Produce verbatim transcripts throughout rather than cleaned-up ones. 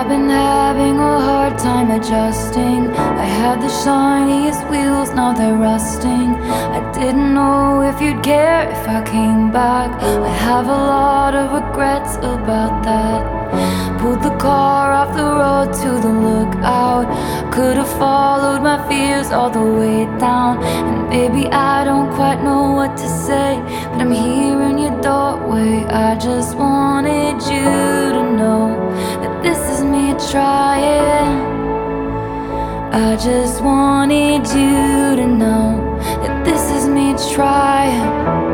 I've been having a hard time adjusting. I had the shiniest wheels, now they're rusting. I didn't know if you'd care if I came back. I have a lot of regrets about that. Pulled the car off the road to the lookout. Could've followed my fears all the way down. And baby, I don't quite know what to say, but I'm here in your doorway. I just wanted you to know that this is me trying. I just wanted you to know that this is me trying.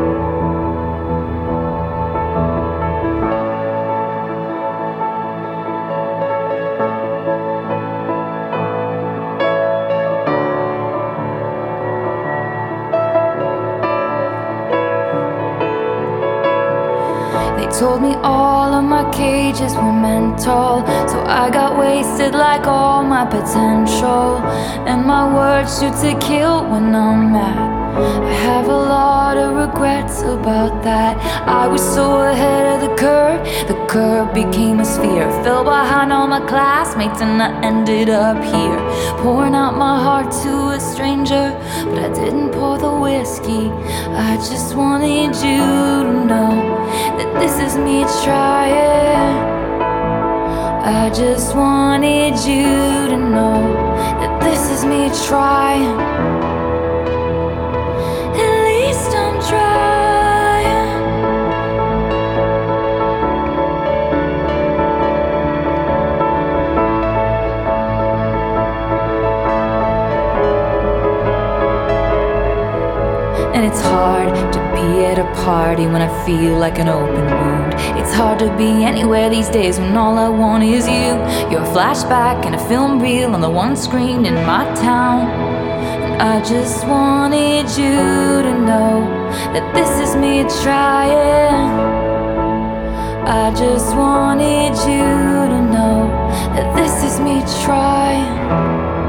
They told me all of my cages were mental, so I got wasted like all my potential. And my words shoot to kill when I'm mad. I have a lot of regrets about that. I was so ahead of the curve, the curve became a sphere. Fell behind all my classmates and I ended up here, pouring out my heart to a stranger. But I didn't pour the whiskey, I just wanted you to know that this is me trying. I just wanted you to know that this is me trying. At least I'm trying. And it's hard to be at a party when I feel like an open wound. It's hard to be anywhere these days when all I want is you. You're a flashback and a film reel on the one screen in my town. And I just wanted you to know that this is me trying. I just wanted you to know that this is me trying.